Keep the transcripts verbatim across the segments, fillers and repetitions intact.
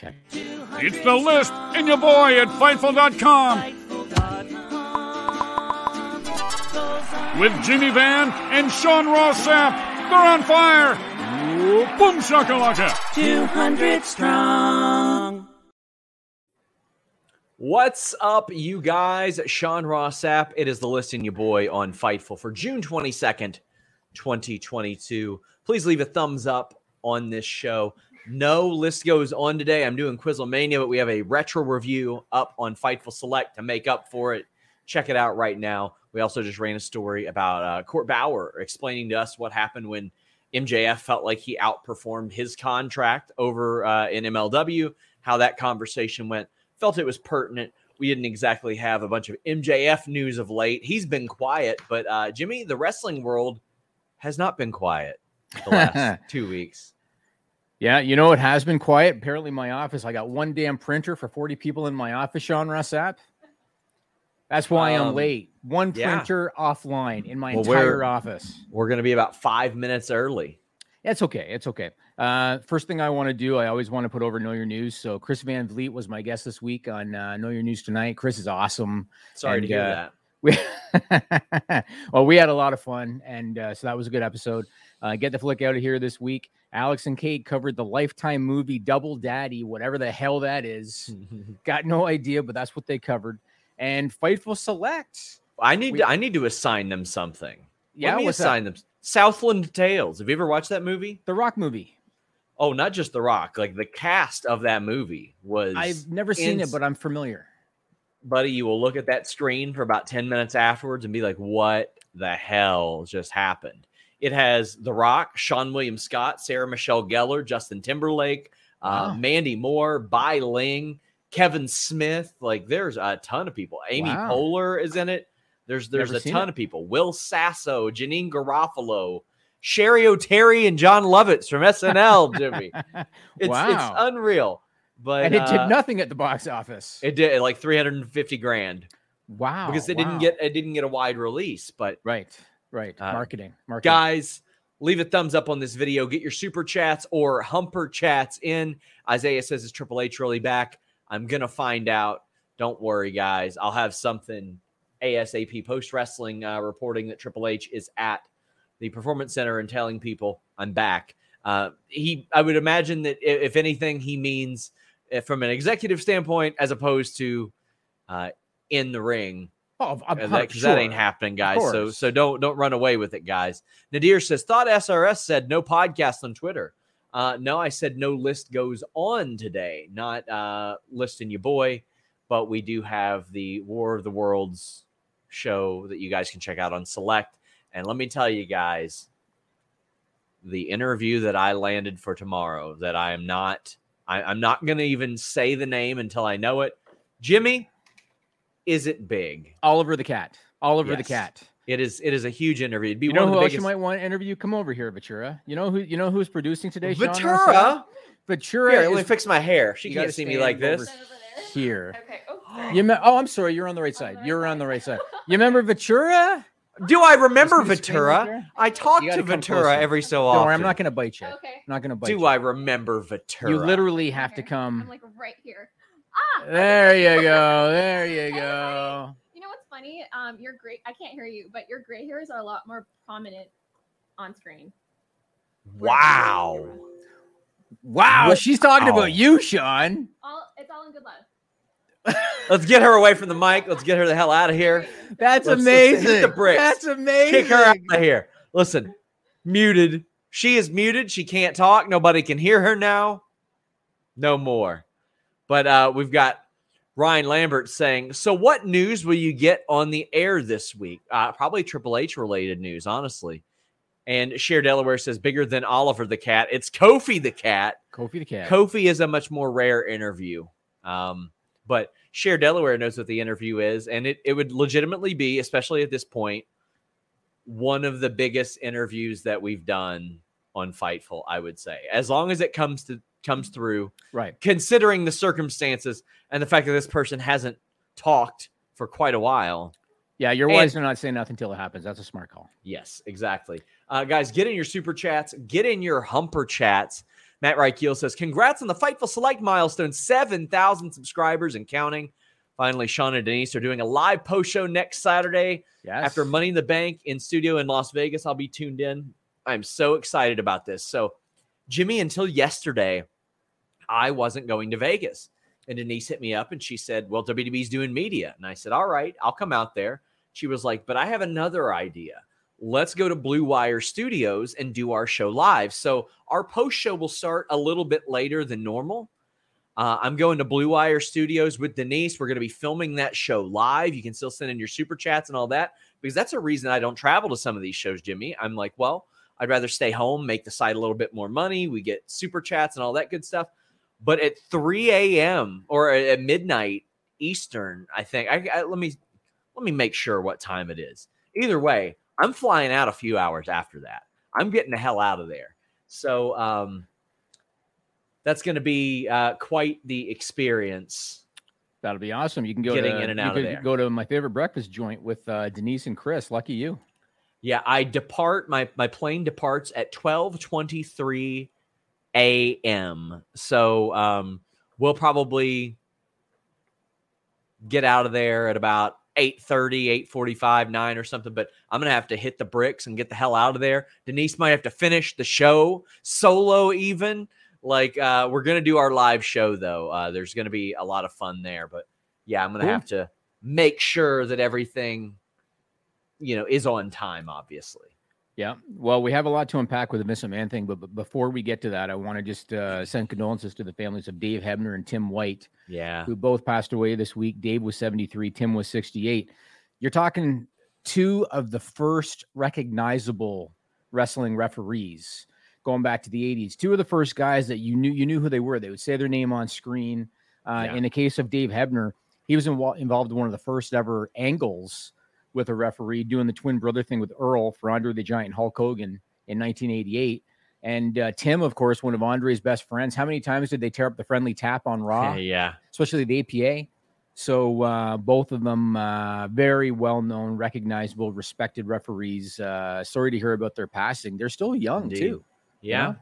check. It's the list and your boy at Fightful dot com. With Jimmy Van and Sean Ross Sapp. They're on fire. Boom shakalaka. two hundred strong. What's up, you guys? Sean Ross Sapp. It is the list and your boy on Fightful for June twenty-second, twenty twenty-two. Please leave a thumbs up on this show. No list goes on today. I'm doing Quizlemania, but we have a retro review up on Fightful Select to make up for it. Check it out right now. We also just ran a story about uh, Court Bauer explaining to us what happened when M J F felt like he outperformed his contract over uh, in M L W, how that conversation went. Felt it was pertinent. We didn't exactly have a bunch of M J F news of late. He's been quiet, but uh, Jimmy, the wrestling world has not been quiet the last two weeks. Yeah, you know, it has been quiet. Apparently my office, I got one damn printer for forty people in my office, Sean Ross Sapp. That's why um, I'm late. One printer yeah. offline in my well, entire office. We're going to be about five minutes early. It's okay. It's okay. Uh, first thing I want to do, I always want to put over Know Your News. So Chris Van Vliet was my guest this week on uh, Know Your News Tonight. Chris is awesome. Sorry and, to hear uh, that. We well, we had a lot of fun, and uh, so that was a good episode. Uh, get the flick out of here this week. Alex and Kate covered the Lifetime movie Double Daddy, whatever the hell that is. Got no idea, but that's what they covered. And Fightful Select. I need we, to I need to assign them something. Yeah, Let me assign that? them. Southland Tales. Have you ever watched that movie? The Rock movie. Oh, not just The Rock. Like the cast of that movie was. I've never seen ins- it, but I'm familiar. Buddy, you will look at that screen for about ten minutes afterwards and be like, what the hell just happened? It has The Rock, Sean William Scott, Sarah Michelle Gellar, Justin Timberlake, wow. uh, Mandy Moore, Bai Ling, Kevin Smith. Like there's a ton of people. Amy wow. Poehler is in it. There's there's Never a ton it. of people. Will Sasso, Janine Garofalo, Sherry O'Terry, and John Lovitz from S N L, Jimmy. It's, wow. it's unreal. But and it uh, did nothing at the box office. It did like three hundred fifty grand. Wow. Because it wow. didn't get it didn't get a wide release. But right, right. Uh, marketing. Marketing. Guys, leave a thumbs up on this video. Get your super chats or humper chats in. Isaiah says, is Triple H really back? I'm gonna find out. Don't worry, guys. I'll have something ASAP post-wrestling uh, reporting that Triple H is at the Performance Center and telling people I'm back. Uh, he, I would imagine that if, if anything, he means uh, from an executive standpoint as opposed to uh, in the ring. Oh, because that, sure. that ain't happening, guys. So, so don't don't run away with it, guys. Nadir says, thought S R S said no podcast on Twitter. Uh, no, I said no list goes on today, not uh, listing your boy, but we do have the War of the Worlds show that you guys can check out on Select. And let me tell you guys, the interview that I landed for tomorrow that I am not, I, I'm not going to even say the name until I know it. Jimmy, is it big? Oliver the Cat. Oliver yes. the Cat. It is. It is a huge interview. It'd be you one know of who the else biggest... you might want to interview? Come over here, Ventura. You know who? You know who's producing today? Ventura. Ventura. Here, is... let me fix my hair. She can't see me like this. Here. Okay. Oh, you me- oh, I'm sorry. You're on the right side. You're on the right side. You remember Ventura? Do I remember Ventura? I talk to Ventura every so often. Don't worry, I'm not going to bite you. Okay. I'm not going to bite Do you. Do I remember Ventura? You literally have okay. to come. I'm like right here. Ah. There you go. There you go. You know what's funny? Um, your gray. I can't hear you, but your gray hairs are a lot more prominent on screen. Wow. Wow. Wow. She's talking wow. about you, Sean. All it's all in good love. Let's get her away from the mic. Let's get her the hell out of here. That's let's, amazing. Let's hit the bricks. That's amazing. Kick her out of here. Listen, muted. She is muted. She can't talk. Nobody can hear her now. No more. But uh, we've got Ryan Lambert saying, so what news will you get on the air this week? Uh, probably Triple H related news, honestly. And Cher Delaware says, bigger than Oliver the Cat. It's Kofi the Cat. Kofi the Cat. Kofi is a much more rare interview. Um, But Cher Delaware knows what the interview is, and it, it would legitimately be, especially at this point, one of the biggest interviews that we've done on Fightful, I would say. As long as it comes to comes through, right? Considering the circumstances and the fact that this person hasn't talked for quite a while. Yeah, you're and, wise to not say nothing until it happens. That's a smart call. Yes, exactly. Uh, guys, get in your super chats. Get in your humper chats. Matt Reichel says, congrats on the Fightful Select milestone, seven thousand subscribers and counting. Finally, Sean and Denise are doing a live post show next Saturday. Yes. After Money in the Bank in studio in Las Vegas. I'll be tuned in. I'm so excited about this. So, Jimmy, until yesterday, I wasn't going to Vegas. And Denise hit me up and she said, well, W W E's doing media. And I said, all right, I'll come out there. She was like, but I have another idea. Let's go to Blue Wire Studios and do our show live. So our post show will start a little bit later than normal. Uh, I'm going to Blue Wire Studios with Denise. We're going to be filming that show live. You can still send in your super chats and all that, because that's a reason I don't travel to some of these shows, Jimmy. I'm like, well, I'd rather stay home, make the site a little bit more money. We get super chats and all that good stuff. But at three a.m. or at midnight Eastern, I think, I, I, let me let me make sure what time it is. Either way, I'm flying out a few hours after that. I'm getting the hell out of there. So, um, that's going to be uh, quite the experience. That'll be awesome. You can go getting to, in and you out of could there. Go to my favorite breakfast joint with uh, Denise and Chris. Lucky you. Yeah, I depart. My my plane departs at twelve twenty-three a.m. So um, we'll probably get out of there at about eight thirty, eight forty-five, nine or something. But I'm going to have to hit the bricks and get the hell out of there. Denise might have to finish the show solo even. Like, uh, we're going to do our live show, though. Uh, there's going to be a lot of fun there. But, yeah, I'm going to Cool. have to make sure that everything, you know, is on time, obviously. Yeah. Well, we have a lot to unpack with the Miss Man thing. But, but before we get to that, I want to just uh, send condolences to the families of Dave Hebner and Tim White, Yeah. who both passed away this week. Dave was seventy-three. Tim was sixty-eight. You're talking two of the first recognizable wrestling referees going back to the eighties. Two of the first guys that you knew you knew who they were. They would say their name on screen. Uh, Yeah. In the case of Dave Hebner, he was invo- involved in one of the first ever angles with a referee, doing the twin brother thing with Earl for Andre the Giant and Hulk Hogan in nineteen eighty-eight. And uh, Tim, of course, one of Andre's best friends. How many times did they tear up the friendly tap on Raw? Yeah. Especially the A P A. So uh, both of them uh, very well-known, recognizable, respected referees. Uh, sorry to hear about their passing. They're still young, Indeed. too. Yeah.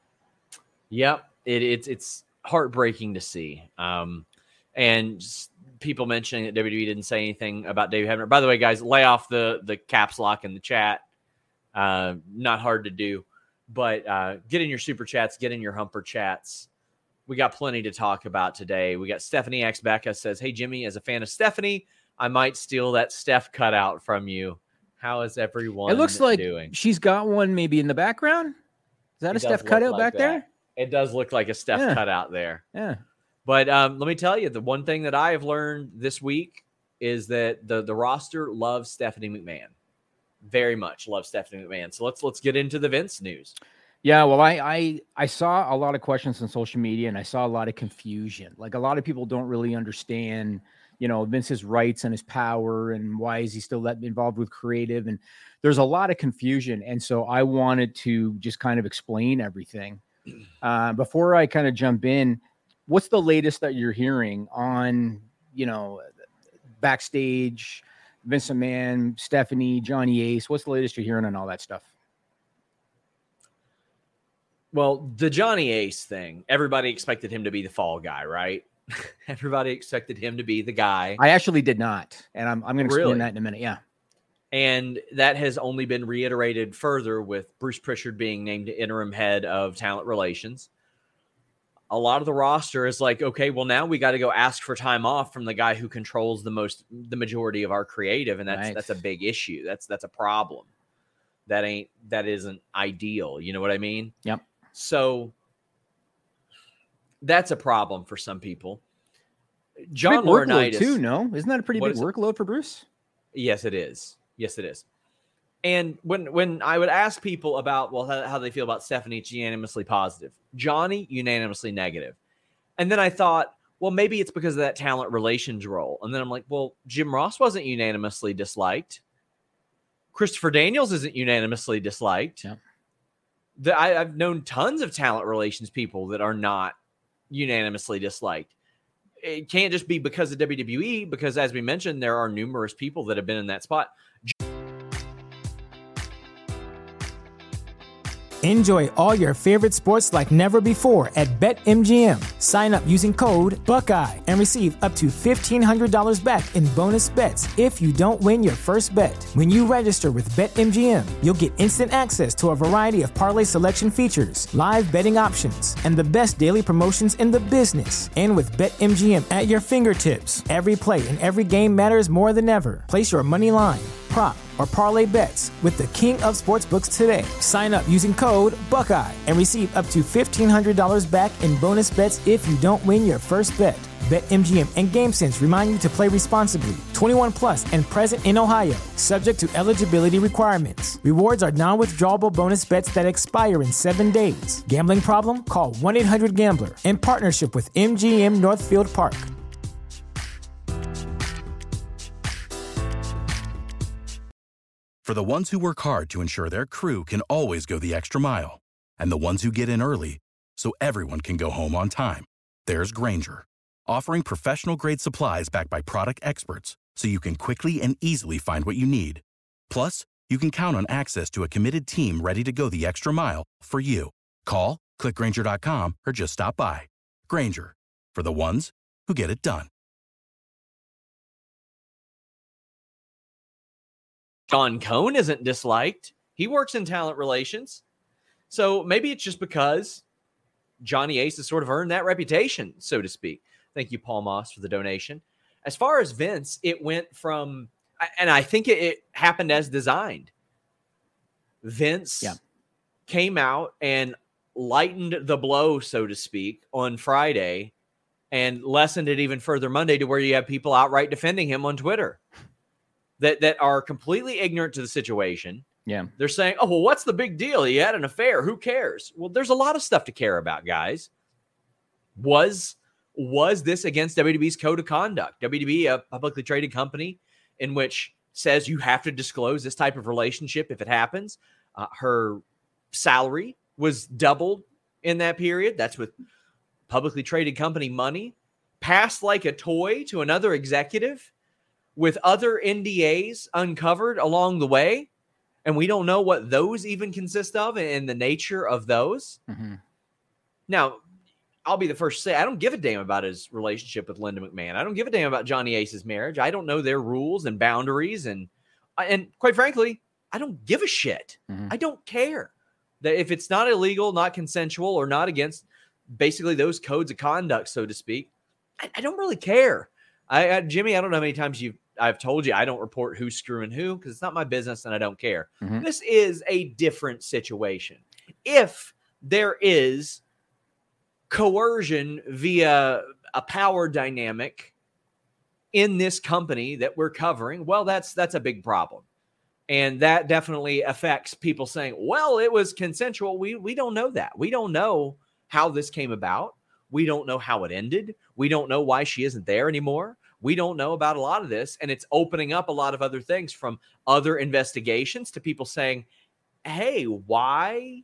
Yep. It, it's it's heartbreaking to see. Um, and s- people mentioning that W W E didn't say anything about Dave Hebner. By the way, guys, lay off the the caps lock in the chat. Uh, not hard to do, but uh, get in your super chats, get in your humper chats. We got plenty to talk about today. We got Stephanie X Becca says, "Hey Jimmy, as a fan of Stephanie, I might steal that Steph cutout from you. How is everyone It looks like doing?" she's got one maybe in the background. Is that It a does Steph look cutout like back that. there? It does look like a Steph Yeah. cutout there. Yeah. But um, let me tell you, the one thing that I have learned this week is that the the roster loves Stephanie McMahon. Very much loves Stephanie McMahon. So let's let's get into the Vince news. Yeah, well, I, I I saw a lot of questions on social media, and I saw a lot of confusion. Like, a lot of people don't really understand, you know, Vince's rights and his power, and why is he still that involved with creative? And there's a lot of confusion, and so I wanted to just kind of explain everything. Uh, before I kind of jump in, what's the latest that you're hearing on, you know, backstage, Vince McMahon, Stephanie, Johnny Ace? What's the latest you're hearing on all that stuff? Well, the Johnny Ace thing, everybody expected him to be the fall guy, right? Everybody expected him to be the guy. I actually did not, and I'm I'm going to explain Really? that in a minute. Yeah, And that has only been reiterated further with Bruce Prichard being named interim head of talent relations. A lot of the roster is like, okay, well, now we got to go ask for time off from the guy who controls the most, the majority of our creative. And that's, Right. that's a big issue. That's, that's a problem. That ain't, that isn't ideal. You know what I mean? Yep. So that's a problem for some people. John big workload Laurinaitis too. No, isn't that a pretty What big is it? workload for Bruce? Yes, it is. Yes, it is. And when when I would ask people about, well, how, how they feel about Stephanie, it's unanimously positive. Johnny, unanimously negative. And then I thought, well, maybe it's because of that talent relations role. And then I'm like, well, Jim Ross wasn't unanimously disliked. Christopher Daniels isn't unanimously disliked. Yeah. The, I, I've known tons of talent relations people that are not unanimously disliked. It can't just be because of W W E, because as we mentioned, there are numerous people that have been in that spot. Enjoy all your favorite sports like never before at BetMGM. Sign up using code Buckeye and receive up to fifteen hundred dollars back in bonus bets if you don't win your first bet. When you register with BetMGM, you'll get instant access to a variety of parlay selection features, live betting options, and the best daily promotions in the business. And with BetMGM at your fingertips, every play and every game matters more than ever. Place your money line, prop, or parlay bets with the king of sportsbooks today. Sign up using code Buckeye and receive up to fifteen hundred dollars back in bonus bets if you don't win your first bet. BetMGM and GameSense remind you to play responsibly. twenty-one plus and present in Ohio, subject to eligibility requirements. Rewards are non-withdrawable bonus bets that expire in seven days. Gambling problem? Call one eight hundred gambler in partnership with M G M Northfield Park. For the ones who work hard to ensure their crew can always go the extra mile, and the ones who get in early so everyone can go home on time, there's Grainger, offering professional-grade supplies backed by product experts so you can quickly and easily find what you need. Plus, you can count on access to a committed team ready to go the extra mile for you. Call, click Grainger dot com, or just stop by. Grainger, for the ones who get it done. John Cohn isn't disliked. He works in talent relations. So maybe it's just because Johnny Ace has sort of earned that reputation, so to speak. Thank you, Paul Moss, for the donation. As far as Vince, it went from, and I think it, it happened as designed. Vince yeah. came out and lightened the blow, so to speak, on Friday and lessened it even further Monday to where you have people outright defending him on Twitter. That that are completely ignorant to the situation. Yeah. They're saying, oh, well, what's the big deal? He had an affair. Who cares? Well, there's a lot of stuff to care about, guys. Was, was this against W W E's code of conduct? W W E, a publicly traded company in which says you have to disclose this type of relationship if it happens. Uh, her salary was doubled in that period. That's with publicly traded company money. Passed like a toy to another executive, with other N D As uncovered along the way, and we don't know what those even consist of and the nature of those. Mm-hmm. Now, I'll be the first to say, I don't give a damn about his relationship with Linda McMahon. I don't give a damn about Johnny Ace's marriage. I don't know their rules and boundaries, and and quite frankly, I don't give a shit. Mm-hmm. I don't care. That if it's not illegal, not consensual, or not against basically those codes of conduct, so to speak, I, I don't really care. I, I Jimmy, I don't know how many times you've I've told you I don't report who's screwing who because it's not my business and I don't care. Mm-hmm. This is a different situation. If there is coercion via a power dynamic in this company that we're covering, well, that's that's a big problem. And that definitely affects people saying, well, it was consensual. We we don't know that. We don't know how this came about. We don't know how it ended. We don't know why she isn't there anymore. We don't know about a lot of this, and it's opening up a lot of other things, from other investigations to people saying, hey, why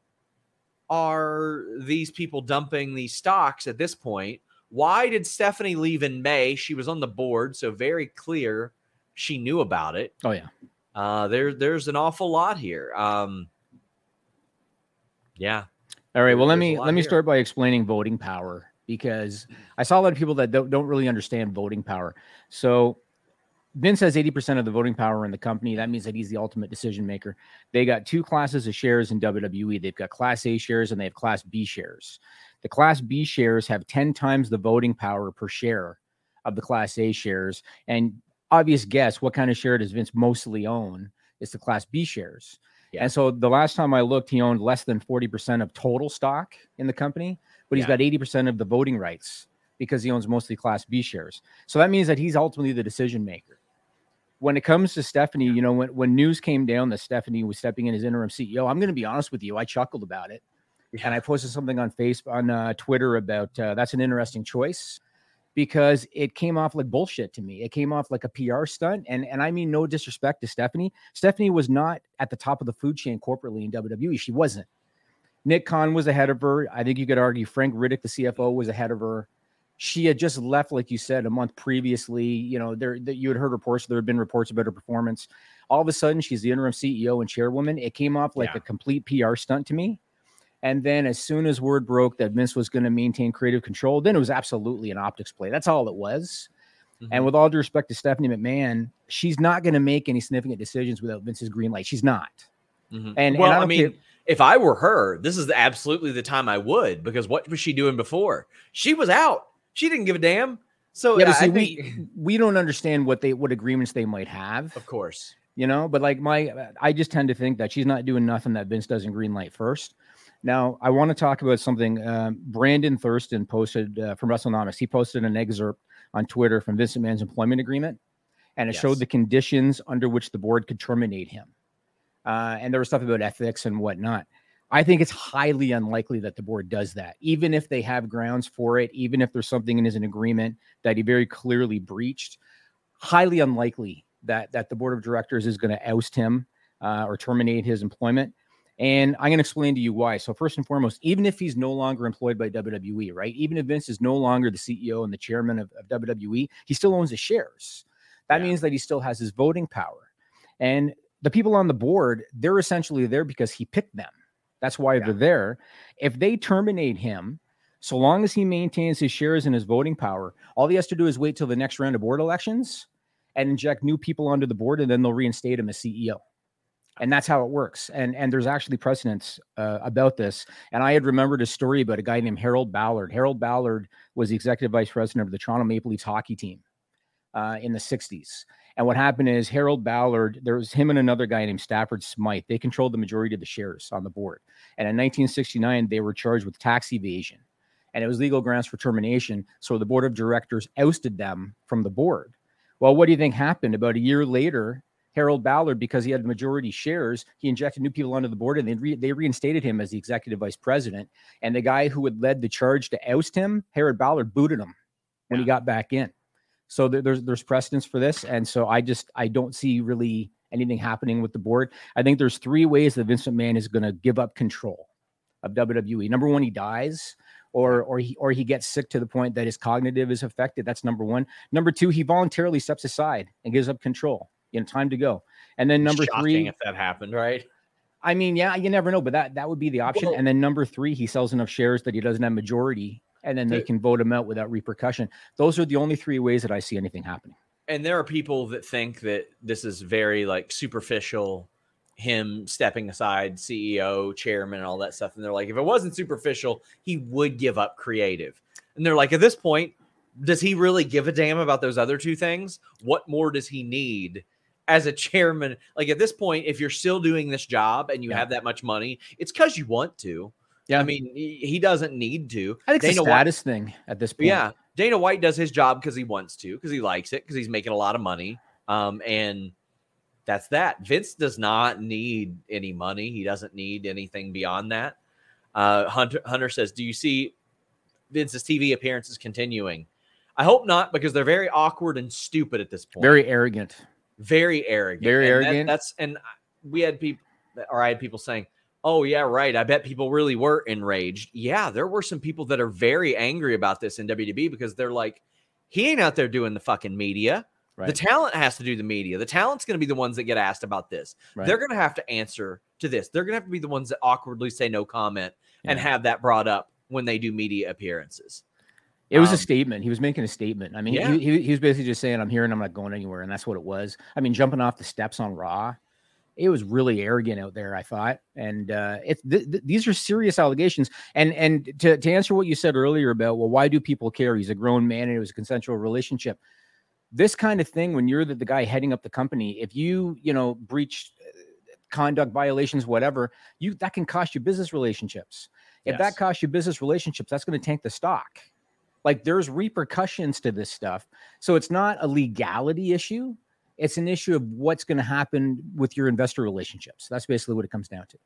are these people dumping these stocks at this point? Why did Stephanie leave in May? She was on the board, so very clear she knew about it. Oh, yeah. Uh, there, there's an awful lot here. Um, yeah. All right, well, let me let me here. start by explaining voting power, because I saw a lot of people that don't, don't really understand voting power. So Vince has eighty percent of the voting power in the company. That means that he's the ultimate decision maker. They got two classes of shares in W W E. They've got Class A shares and they have Class B shares. The Class B shares have ten times the voting power per share of the Class A shares. And obvious guess, what kind of share does Vince mostly own? It's the Class B shares. Yeah. And so the last time I looked, he owned less than forty percent of total stock in the company, but he's yeah. got eighty percent of the voting rights because he owns mostly Class B shares. So that means that he's ultimately the decision maker. When it comes to Stephanie, you know, when, when news came down that Stephanie was stepping in as interim C E O, I'm going to be honest with you, I chuckled about it. Yeah. And I posted something on Facebook, on uh, Twitter about uh, that's an interesting choice, because it came off like bullshit to me. It came off like a P R stunt. And, and I mean, no disrespect to Stephanie. Stephanie was not at the top of the food chain corporately in W W E. She wasn't. Nick Khan was ahead of her. I think you could argue Frank Riddick, the C F O, was ahead of her. She had just left, like you said, a month previously. You know, there that you had heard reports. There had been reports about her performance. all of a sudden she's the interim C E O and chairwoman. It came off like Yeah. a complete P R stunt to me. And then as soon as word broke that Vince was going to maintain creative control, then it was absolutely an optics play. That's all it was. Mm-hmm. And with all due respect to Stephanie McMahon, she's not going to make any significant decisions without Vince's green light. She's not. Mm-hmm. And, well, and I, I mean, care. if I were her, this is absolutely the time I would, because what was she doing before? She was out. She didn't give a damn. So yeah, I see, think, we we don't understand what they what agreements they might have. Of course. You know, but like my, I just tend to think that she's not doing nothing that Vince doesn't green light first. Now, I want to talk about something. Um, Brandon Thurston posted uh, from WrestleNomics. He posted an excerpt on Twitter from Vince McMahon's employment agreement, and it Yes. showed the conditions under which the board could terminate him. Uh, and there was stuff about ethics and whatnot. I think it's highly unlikely that the board does that, even if they have grounds for it, even if there's something in his agreement that he very clearly breached. Highly unlikely that that the board of directors is going to oust him uh, or terminate his employment. And I'm going to explain to you why. So first and foremost, even if he's no longer employed by W W E, right? Even if Vince is no longer the C E O and the chairman of, of W W E, he still owns the shares. That Yeah. means that he still has his voting power. And the people on the board, they're essentially there because he picked them. That's why Yeah. they're there. If they terminate him, so long as he maintains his shares and his voting power, all he has to do is wait till the next round of board elections and inject new people onto the board, and then they'll reinstate him as C E O. And that's how it works. And and there's actually precedents uh, about this. And I had remembered a story about a guy named Harold Ballard. Harold Ballard was the executive vice president of the Toronto Maple Leafs hockey team uh, in the sixties. And what happened is Harold Ballard, there was him and another guy named Stafford Smythe. They controlled the majority of the shares on the board. And in nineteen sixty-nine, they were charged with tax evasion. And it was legal grounds for termination. So the board of directors ousted them from the board. Well, what do you think happened? About a year later, Harold Ballard, because he had majority shares, he injected new people onto the board, and they, re- they reinstated him as the executive vice president. And the guy who had led the charge to oust him, Harold Ballard, booted him when Yeah. he got back in. So there, there's there's precedence for this. And so I just, I don't see really anything happening with the board. I think there's three ways that Vince McMahon is going to give up control of W W E. Number one, he dies. Or, or he or he gets sick to the point that his cognitive is affected. That's number one. Number two, he voluntarily steps aside and gives up control. You know, time to go. And then number Shocking three, if that happened, right? I mean, yeah, you never know, but that that would be the option. Well- and then number three, he sells enough shares that he doesn't have majority, and then they Dude. can vote him out without repercussion. Those are the only three ways that I see anything happening. And there are people that think that this is very like superficial, him stepping aside, C E O, chairman, and all that stuff. And they're like, if it wasn't superficial, he would give up creative. And they're like, at this point, does he really give a damn about those other two things? What more does he need as a chairman? Like at this point, if you're still doing this job and you Yeah. have that much money, it's because you want to. Yeah. I mean, he he doesn't need to. I think it's a Dana White- status thing at this point. Yeah, Dana White does his job because he wants to, because he likes it, because he's making a lot of money. Um, and that's that. Vince does not need any money. He doesn't need anything beyond that. Uh, Hunter, Hunter says, do you see Vince's T V appearances continuing? I hope not, because they're very awkward and stupid at this point. Very arrogant. very arrogant. Very And that- arrogant. that's and we had people, or I had people saying, "Oh yeah, right." I bet people really were enraged. Yeah, there were some people that are very angry about this in W W E because they're like, he ain't out there doing the fucking media. Right. The talent has to do the media. The talent's going to be the ones that get asked about this. Right. They're going to have to answer to this. They're going to have to be the ones that awkwardly say no comment and Yeah. have that brought up when they do media appearances. It was Um, a statement. He was making a statement. I mean, Yeah. he, he, he was basically just saying, I'm here and I'm not going anywhere. And that's what it was. I mean, jumping off the steps on Raw, it was really arrogant out there, I thought. And uh, it's th- th- these are serious allegations. And and to, to answer what you said earlier about, well, why do people care? He's a grown man and it was a consensual relationship. This kind of thing, when you're the, the guy heading up the company, if you, you know, breach uh, conduct violations, whatever, you that can cost you business relationships. If Yes. that costs you business relationships, that's going to tank the stock. Like there's repercussions to this stuff. So it's not a legality issue. It's an issue of what's going to happen with your investor relationships. That's basically what it comes down to.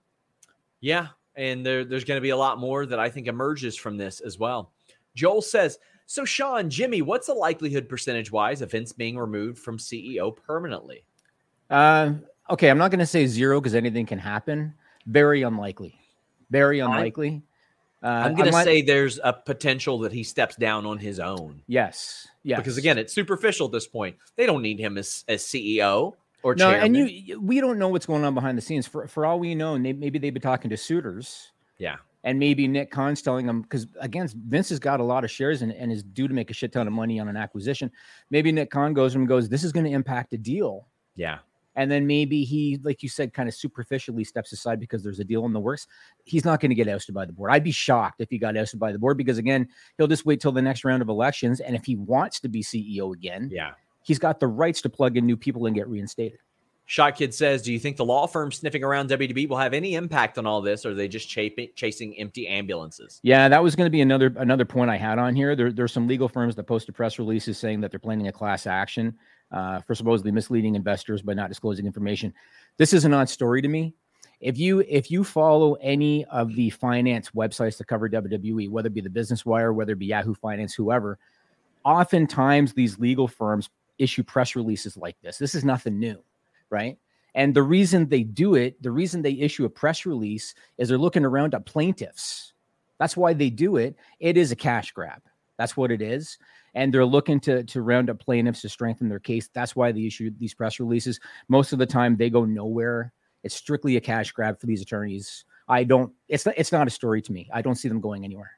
Yeah, and there, there's going to be a lot more that I think emerges from this as well. Joel says, so Sean, Jimmy, what's the likelihood percentage-wise of Vince being removed from C E O permanently? Uh, okay, I'm not going to say zero because anything can happen. Very unlikely. Very unlikely. Uh, I'm going to unless- say there's a potential that he steps down on his own. yes. Yes. Because, again, it's superficial at this point. They don't need him as, as C E O. Or no, chairman. and you, we don't know what's going on behind the scenes. For for all we know, they, maybe they've been talking to suitors. Yeah. And maybe Nick Khan's telling them, because again, Vince has got a lot of shares and, and is due to make a shit ton of money on an acquisition. Maybe Nick Khan goes and goes, this is going to impact a deal. Yeah. And then maybe he, like you said, kind of superficially steps aside because there's a deal in the works. He's not going to get ousted by the board. I'd be shocked if he got ousted by the board because, again, he'll just wait till the next round of elections. And if he wants to be C E O again, yeah, he's got the rights to plug in new people and get reinstated. Shot Kid says, do you think the law firm sniffing around W W E will have any impact on all this, or are they just ch- chasing empty ambulances? Yeah, that was going to be another another point I had on here. There, there's some legal firms that posted press releases saying that they're planning a class action uh, for supposedly misleading investors by not disclosing information. This is a non-story to me. If you if you follow any of the finance websites that cover W W E, whether it be the Business Wire, whether it be Yahoo Finance, whoever, oftentimes these legal firms issue press releases like this. This is nothing new. Right. And the reason they do it, the reason they issue a press release is they're looking around at plaintiffs. That's why they do it. It is a cash grab. That's what it is. And they're looking to, to round up plaintiffs to strengthen their case. That's why they issue these press releases. Most of the time they go nowhere. It's strictly a cash grab for these attorneys. I don't, it's not, it's not a story to me. I don't see them going anywhere.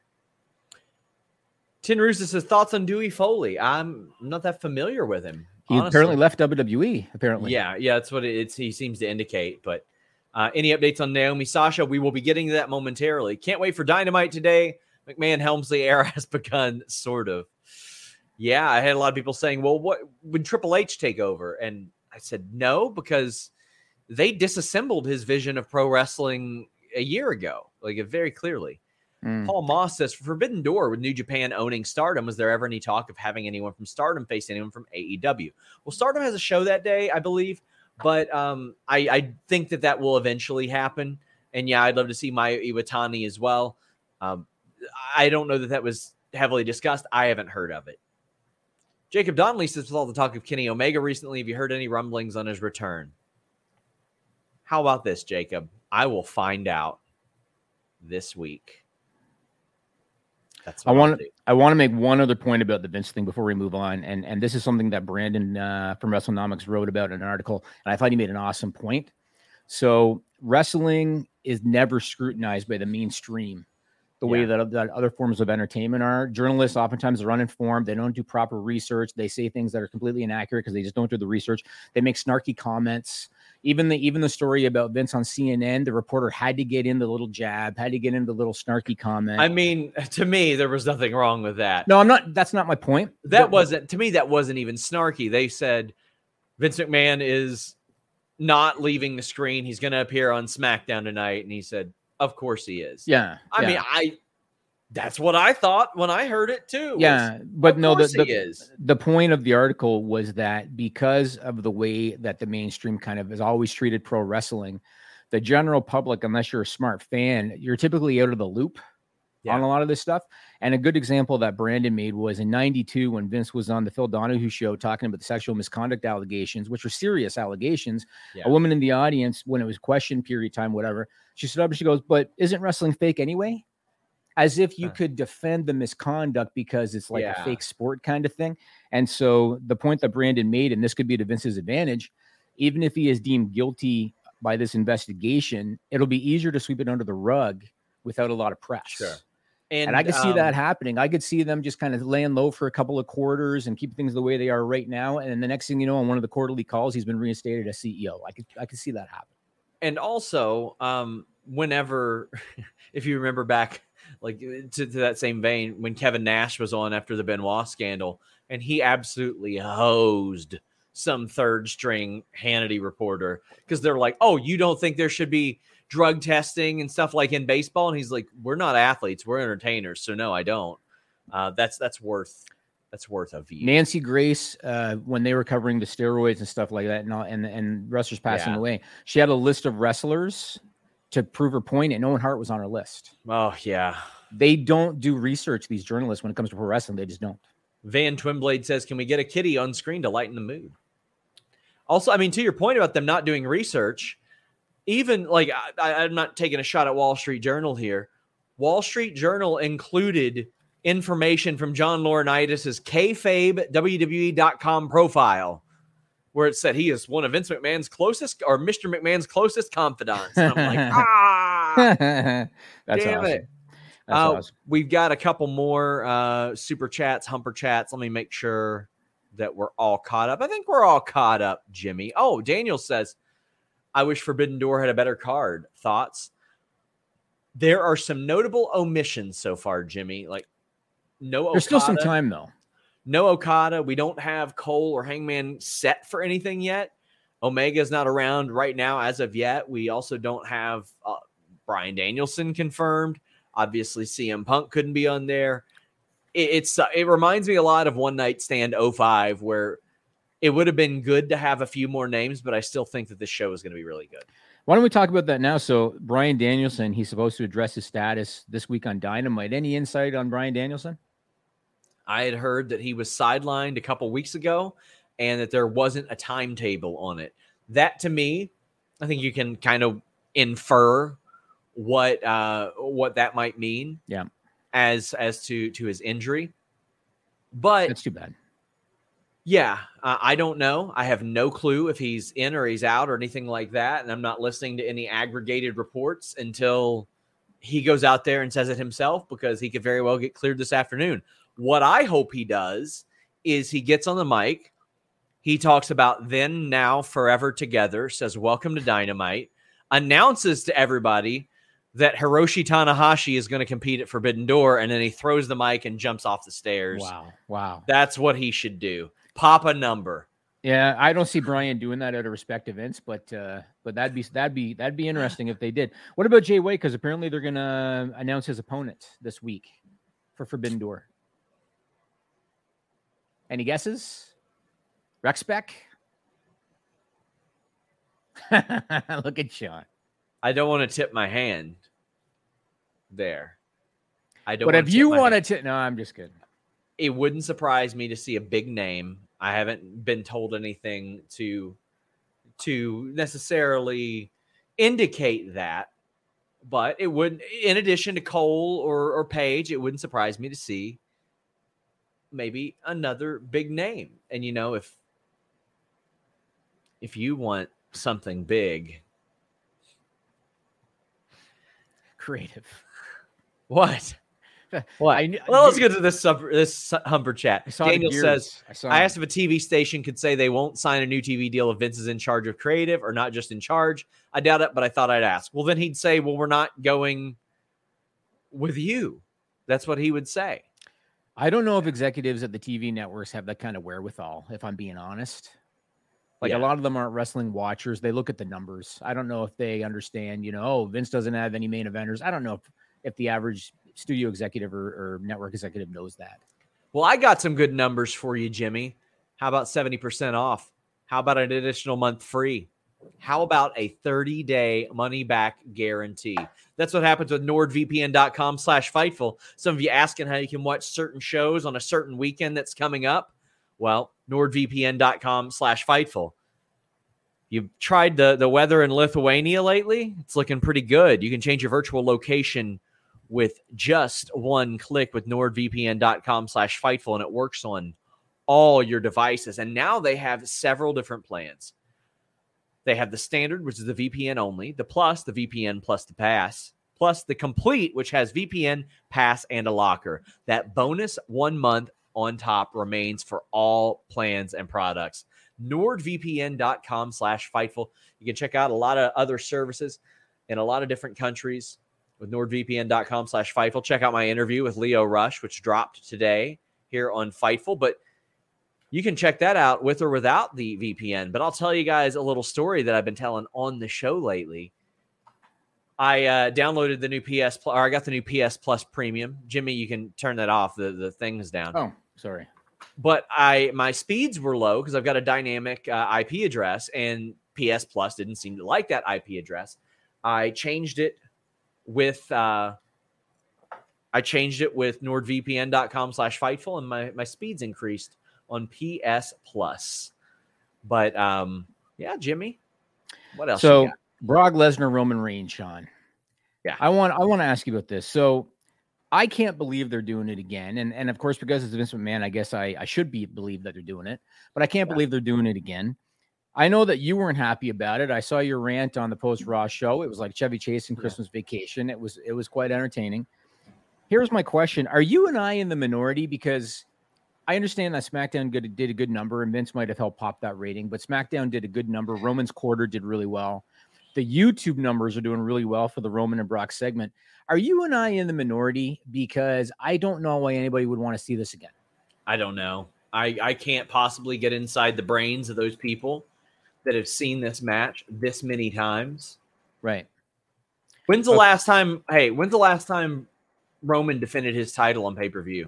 Tin Rooster says, thoughts on Dewey Foley? I'm not that familiar with him. He honestly. apparently left W W E, apparently. Yeah, yeah, that's what it, it's, he seems to indicate. But uh, any updates on Naomi Sasha? We will be getting to that momentarily. Can't wait for Dynamite today. McMahon Helmsley era has begun, sort of. Yeah, I had a lot of people saying, well, what would Triple H take over? And I said, no, because they disassembled his vision of pro wrestling a year ago, like very clearly. Mm. Paul Moss says, Forbidden Door with New Japan owning Stardom, was there ever any talk of having anyone from Stardom face anyone from A E W? Well, Stardom has a show that day, I believe, but um, I, I think that that will eventually happen. And yeah, I'd love to see Maya Iwatani as well. Um, I don't know that that was heavily discussed. I haven't heard of it. Jacob Donnelly says, with all the talk of Kenny Omega recently, have you heard any rumblings on his return? How about this, Jacob? I will find out this week. That's I want to I want to make one other point about the Vince thing before we move on, and and this is something that Brandon uh, from WrestleNomics wrote about in an article, and I thought he made an awesome point. So wrestling is never scrutinized by the mainstream the yeah. way that, that other forms of entertainment are. Journalists oftentimes are uninformed. They don't do proper research. They say things that are completely inaccurate because they just don't do the research. They make snarky comments. Even the even the story about Vince on C N N, the reporter had to get in the little jab, had to get into the little snarky comment. I mean, to me, there was nothing wrong with that. No, I'm not. That's not my point. That but, wasn't, to me, that wasn't even snarky. They said Vince McMahon is not leaving the screen. He's going to appear on SmackDown tonight. And he said, of course he is. Yeah. I yeah. mean, I, that's what I thought when I heard it too. Yeah. Was, but no, the, the, is. the point of the article was that because of the way that the mainstream kind of has always treated pro wrestling, the general public, unless you're a smart fan, you're typically out of the loop yeah. on a lot of this stuff. And a good example that Brandon made was in ninety-two when Vince was on the Phil Donahue show talking about the sexual misconduct allegations, which were serious allegations. Yeah. A woman in the audience, when it was question period time, whatever, she stood up and she goes, but isn't wrestling fake anyway? As if you could defend the misconduct because it's like yeah. a fake sport kind of thing. And so the point that Brandon made, and this could be to Vince's advantage, even if he is deemed guilty by this investigation, it'll be easier to sweep it under the rug without a lot of press. Sure. And, and I could um, see that happening. I could see them just kind of laying low for a couple of quarters and keep things the way they are right now. And then the next thing you know, on one of the quarterly calls, he's been reinstated as C E O. I could, I could see that happen. And also, um, whenever, if you remember back, like to, to that same vein, when Kevin Nash was on after the Benoit scandal, and he absolutely hosed some third string Hannity reporter because they're like, oh, you don't think there should be drug testing and stuff like in baseball? And he's like, we're not athletes, we're entertainers. So no, I don't. Uh, that's, that's worth, that's worth a view. Nancy Grace, uh, when they were covering the steroids and stuff like that and all, and, and wrestlers passing yeah. away, she had a list of wrestlers to prove her point, and Owen Hart was on her list. Oh, yeah. They don't do research, these journalists, when it comes to pro wrestling. They just don't. Van Twinblade says, can we get a kitty on screen to lighten the mood? Also, I mean, to your point about them not doing research, even like I, I'm not taking a shot at Wall Street Journal here. Wall Street Journal included information from John Laurinaitis' kayfabe W W E dot com profile where it said he is one of Vince McMahon's closest or Mister McMahon's closest confidants. And I'm like, ah, that's damn awesome. it. That's uh, awesome. We've got a couple more uh, super chats, humper chats. Let me make sure that we're all caught up. I think we're all caught up, Jimmy. Oh, Daniel says, I wish Forbidden Door had a better card. Thoughts? There are some notable omissions so far, Jimmy. Like, no Okada. There's still some time, though. No Okada. We don't have Cole or Hangman set for anything yet. Omega's not around right now as of yet. We also don't have uh, Bryan Danielson confirmed. Obviously, C M Punk couldn't be on there. It, it's uh, it reminds me a lot of One Night Stand oh five, where it would have been good to have a few more names, but I still think that this show is going to be really good. Why don't we talk about that now? So Bryan Danielson, he's supposed to address his status this week on Dynamite. Any insight on Bryan Danielson? I had heard that he was sidelined a couple weeks ago and that there wasn't a timetable on it. That, to me, I think you can kind of infer what uh, what that might mean. Yeah, as as to to his injury. But that's too bad. Yeah, uh, I don't know. I have no clue if he's in or he's out or anything like that. And I'm not listening to any aggregated reports until he goes out there and says it himself, because he could very well get cleared this afternoon. What I hope he does is he gets on the mic. He talks about then, now, forever together, says, welcome to Dynamite, announces to everybody that Hiroshi Tanahashi is going to compete at Forbidden Door. And then he throws the mic and jumps off the stairs. Wow. Wow. That's what he should do. Pop a number. Yeah, I don't see Bryan doing that out of respect to Vince, but uh, but that'd be that'd be that'd be interesting if they did. What about Jay White? Because apparently they're gonna announce his opponent this week for Forbidden Door. Any guesses? Rex Beck? Look at Sean. I don't want to tip my hand there. I don't. But if you want to tip, tip, no, I'm just kidding. It wouldn't surprise me to see a big name. I haven't been told anything to to necessarily indicate that, but it would, in addition to Cole or, or Paige, it wouldn't surprise me to see maybe another big name. And, you know, if if you want something big, creative. What? Well, I, well, let's get to this sub, this humper chat. Daniel says, I, I asked if a T V station could say they won't sign a new T V deal if Vince is in charge of creative or not just in charge. I doubt it, but I thought I'd ask. Well, then he'd say, well, we're not going with you. That's what he would say. I don't know if executives at the T V networks have that kind of wherewithal, if I'm being honest. Like yeah. a lot of them aren't wrestling watchers. They look at the numbers. I don't know if they understand, you know, oh, Vince doesn't have any main eventers. I don't know if, if the average studio executive or, or network executive knows that. Well, I got some good numbers for you, Jimmy. How about seventy percent off? How about an additional month free? How about a thirty-day money-back guarantee? That's what happens with NordVPN.com slash Fightful. Some of you asking how you can watch certain shows on a certain weekend that's coming up. Well, NordVPN.com slash Fightful. You've tried the, the weather in Lithuania lately? It's looking pretty good. You can change your virtual location with just one click with NordVPN.com slash Fightful, and it works on all your devices. And now they have several different plans. They have the standard, which is the V P N only, the plus, the V P N plus the pass, plus the complete, which has V P N, pass, and a locker. That bonus one month on top remains for all plans and products. NordVPN.com slash Fightful. You can check out a lot of other services in a lot of different countries with NordVPN.com slash Fightful. Check out my interview with Leo Rush, which dropped today here on Fightful. But you can check that out with or without the V P N. But I'll tell you guys a little story that I've been telling on the show lately. I uh, downloaded the new P S Plus, or I got the new P S Plus Premium. Jimmy, you can turn that off. The, the thing is down. Oh, sorry. But I my speeds were low because I've got a dynamic uh, I P address, and P S Plus didn't seem to like that I P address. I changed it with uh, I changed it with NordVPN.com slash Fightful, and my, my speeds increased on P S Plus. But um, yeah, Jimmy, what else? So Brock Lesnar, Roman Reigns, Sean. Yeah, I want I want to ask you about this. So I can't believe they're doing it again, and and of course because it's Vince McMahon, I guess I I should be believe that they're doing it, but I can't yeah. believe they're doing it again. I know that you weren't happy about it. I saw your rant on the post Raw show. It was like Chevy Chase and Christmas yeah. Vacation. It was it was quite entertaining. Here's my question: are you and I in the minority? Because I understand that SmackDown good, did a good number, and Vince might have helped pop that rating. But SmackDown did a good number. Roman's quarter did really well. The YouTube numbers are doing really well for the Roman and Brock segment. Are you and I in the minority? Because I don't know why anybody would want to see this again. I don't know. I, I can't possibly get inside the brains of those people that have seen this match this many times. Right. When's the okay. last time? Hey, when's the last time Roman defended his title on pay-per-view?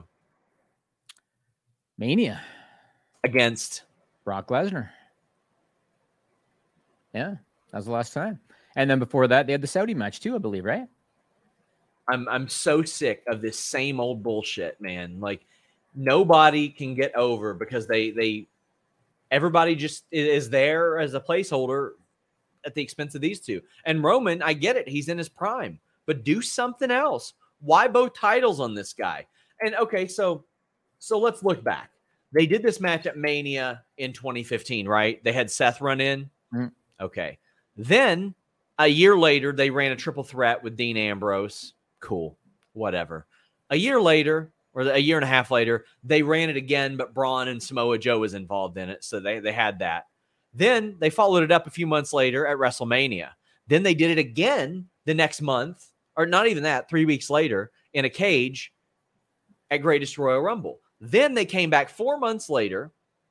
Mania. Against Brock Lesnar. Yeah. That was the last time. And then before that, they had the Saudi match too, I believe, right? I'm I'm so sick of this same old bullshit, man. Like, nobody can get over because they they everybody just is there as a placeholder at the expense of these two. And Roman, I get it, he's in his prime, but do something else. Why both titles on this guy? And okay, so so let's look back. They did this match at Mania in twenty fifteen, right? They had Seth run in. Mm-hmm. Okay. Then a year later, they ran a triple threat with Dean Ambrose. Cool. Whatever. A year later, or a year and a half later, they ran it again, but Braun and Samoa Joe was involved in it. So they, they had that. Then they followed it up a few months later at WrestleMania. Then they did it again the next month, or not even that, three weeks later in a cage at Greatest Royal Rumble. Then they came back four months later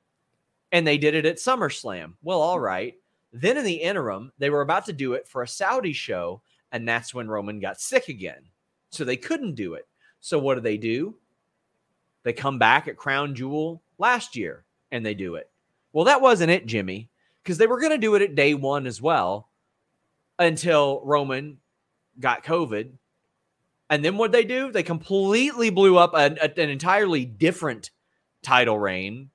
and they did it at SummerSlam. Well, all right. Then in the interim, they were about to do it for a Saudi show, and that's when Roman got sick again. So they couldn't do it. So what do they do? They come back at Crown Jewel last year, and they do it. Well, that wasn't it, Jimmy, because they were going to do it at day one as well until Roman got COVID. And then what they do? They completely blew up an, an entirely different title reign,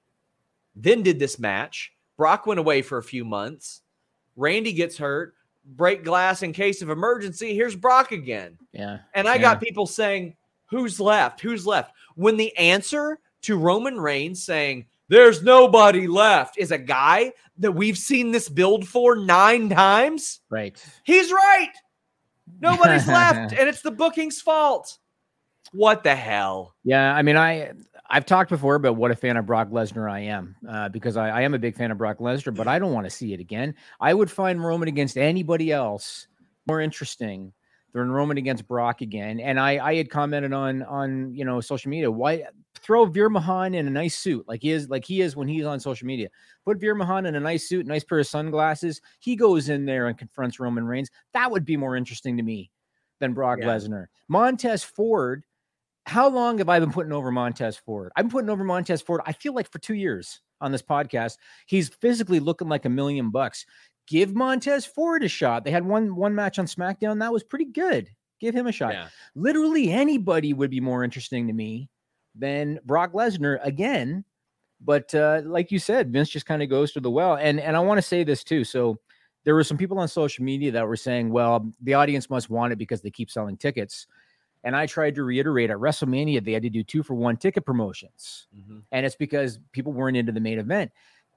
then did this match. Brock went away for a few months. Randy gets hurt. Break glass in case of emergency. Here's Brock again. Yeah. And I yeah. got people saying, who's left? Who's left? When the answer to Roman Reigns saying, there's nobody left, is a guy that we've seen this build for nine times. Right. He's right. Nobody's left. And it's the booking's fault. What the hell? Yeah. I mean, I, I've talked before about what a fan of Brock Lesnar I am, uh, because I, I am a big fan of Brock Lesnar, but I don't want to see it again. I would find Roman against anybody else more interesting than Roman against Brock again. And I, I had commented on, on, you know, social media, why throw Veer Mahan in a nice suit like he is, like he is when he's on social media. Put Veer Mahan in a nice suit, nice pair of sunglasses. He goes in there and confronts Roman Reigns. That would be more interesting to me than Brock yeah. Lesnar. Montez Ford. How long have I been putting over Montez Ford? I've been putting over Montez Ford, I feel like, for two years on this podcast. He's physically looking like a million bucks. Give Montez Ford a shot. They had one, one match on SmackDown. That was pretty good. Give him a shot. Yeah. Literally anybody would be more interesting to me than Brock Lesnar again. But uh, like you said, Vince just kind of goes to the well. And, and I want to say this too. So there were some people on social media that were saying, well, the audience must want it because they keep selling tickets. And I tried to reiterate at WrestleMania, they had to do two for one ticket promotions. Mm-hmm. And it's because people weren't into the main event.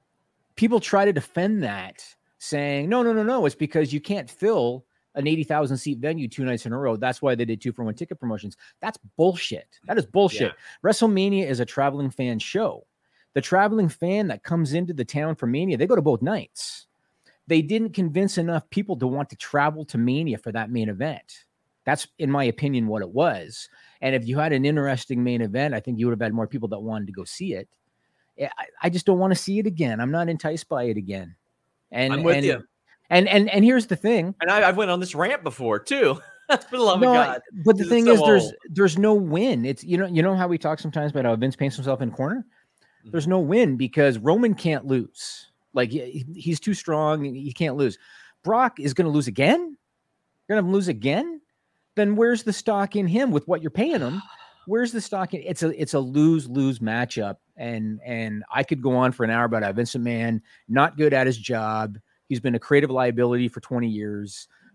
People try to defend that, saying, no, no, no, no. It's because you can't fill an eighty thousand seat venue two nights in a row. That's why they did two for one ticket promotions. That's bullshit. That is bullshit. Yeah. WrestleMania is a traveling fan show. The traveling fan that comes into the town for Mania, they go to both nights. They didn't convince enough people to want to travel to Mania for that main event. That's, in my opinion, what it was. And if you had an interesting main event, I think you would have had more people that wanted to go see it. I, I just don't want to see it again. I'm not enticed by it again. And I'm with and, you. And and and here's the thing. And I, I went on this rant before too. For the love no, of God. But the this thing is, is, so there's old. there's no win. It's you know you know how we talk sometimes about how Vince paints himself in a corner. Mm-hmm. There's no win because Roman can't lose. Like he, he's too strong. He can't lose. Brock is going to lose again. You're going to lose again. Then where's the stock in him with what you're paying him? Where's the stock in? It's a it's a lose lose matchup, and and I could go on for an hour about how Vince McMahon not good at his job. He's been a creative liability for twenty years.